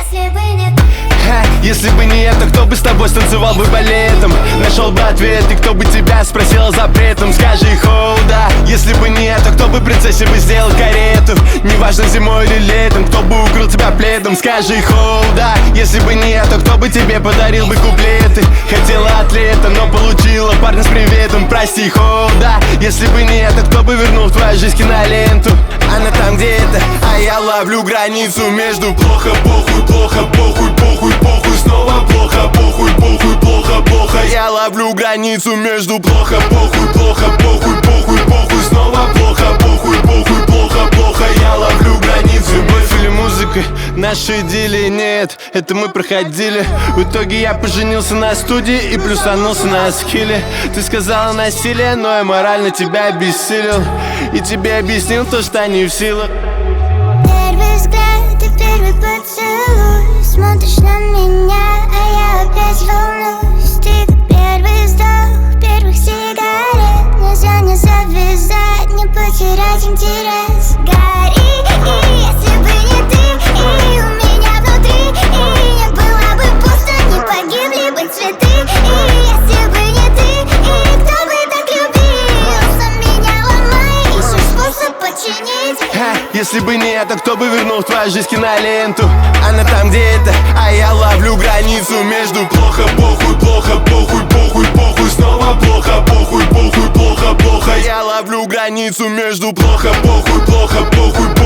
Если бы не ты. Если бы не я, то кто бы с тобой станцевал бы балетом? Нашел бы ответ, и кто бы тебя спросил запретом? Скажи да. Если бы не я, то кто бы принцессе бы сделал карету? Неважно зимой или летом, кто бы укрыл тебя пледом? Скажи да. Если бы не я, то кто бы тебе подарил бы куплеты? Хотела атлета, но получила парня с приветом. Прости, да. Если бы не я, то кто бы вернул в твою жизнь киноленту? Она там где-то, а я ловлю границу между плохо, похуй, плохо, похуй, похуй, похуй, снова плохо, похуй, похуй, плохо, плохо. Я ловлю границу между плохо, похуй, плохо, похуй, похуй, похуй, снова плохо, похуй, похуй, плохо, плохо. Я ловлю границу. Любовь или музыка, нашей идиллии нет, это мы проходили. В итоге я поженился на студии и плюсанулся на скилле. Ты сказала насилие, но я морально тебя обессилел. И тебе объяснил то, что не в силах. Первый взгляд и первый поцелуй. Смотришь на меня, а я опять волнуюсь. Ты как первый вздох первых сигарет. Нельзя не завязать, не потерять интерес. Гори, и если бы не ты, и у меня внутри, и не было бы пусто, не погибли бы цветы. И если бы не ты, и кто бы так любил, сам меня ломай, ищешь способ починить. Если бы не я, то кто бы вернул в твою жизнь киноленту? Она там где-то, а я ловлю границу между плохо, похуй, плохо, похуй, похуй, похуй, снова плохо, похуй, похуй, плохо, плохо. Я ловлю границу между плохо, похуй, плохо, похуй,